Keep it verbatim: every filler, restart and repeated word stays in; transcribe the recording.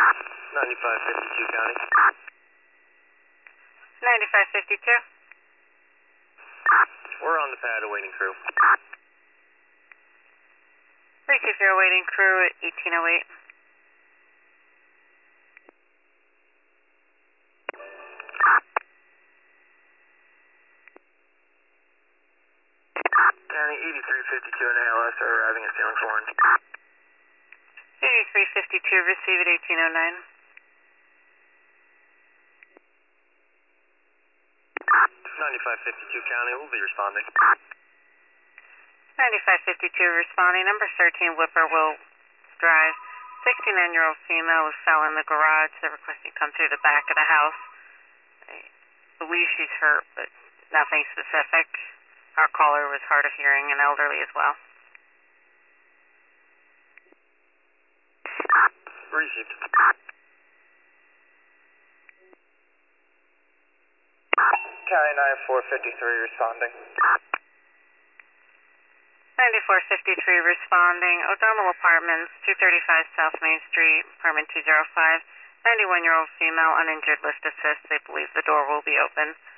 ninety-five fifty-two County. ninety-five fifty-two. We're on the pad awaiting crew. three two zero waiting crew at eighteen oh eight. County eighty-three fifty-two and A L S are arriving at Ceilings Orange. eighty-three fifty-two, receive at eighteen oh nine. ninety-five fifty-two County, we'll be responding. ninety-five fifty-two responding, number thirteen Whipper will drive. sixty-nine-year-old female who fell in the garage. They're requesting come through the back of the house. They believe she's hurt, but nothing specific. Our caller was hard of hearing and elderly as well. Received. County ninety-four fifty-three responding. ninety-four fifty-three responding. O'Donnell Apartments, two thirty-five South Main Street, apartment two oh five. ninety-one-year-old female, uninjured, lift assist. They believe the door will be open.